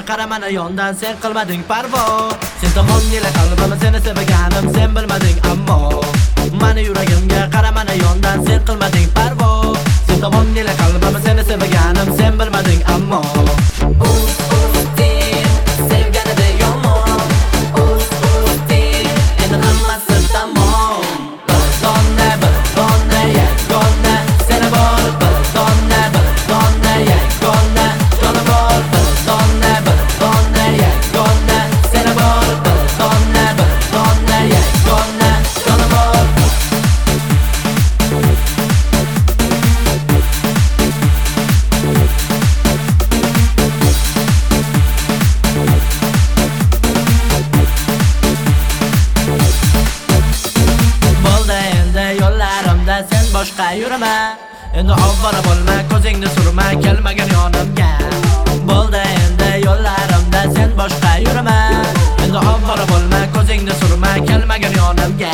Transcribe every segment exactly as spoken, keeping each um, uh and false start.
qaramana yondan sen qilmading parvo. Sen tomon nila qalbim seni sevganim sen bilmading ammo. Mani yuragimga qaramana yondan sen qilmading parvo. Sen tomon nila qalbim seni sevganim sen bilmading ammo. Sen boshqa yurma, endi avvalo bo'lma, ko'zingni surma, kelmagan yonimga. Bo'ldi endi yo'llarimda sen boshqa yurma, endi avvalo bo'lma, ko'zingni surma, kelmagan yonimga.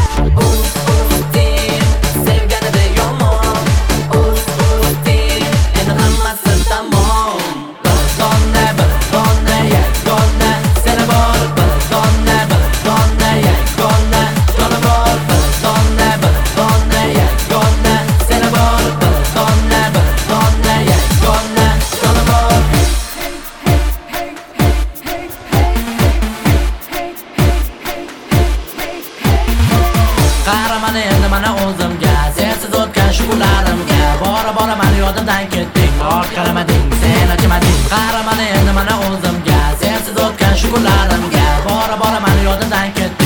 Qaramani endi mana o'zimga, sensiz o'tgan shu kunlarimga. Bora bora meni yodimdan ketding, orqa qaramading, sen achimading. Qaramani endi mana o'zimga, sensiz o'tgan shu kunlarimga. Bora bora meni yodimdan ketding.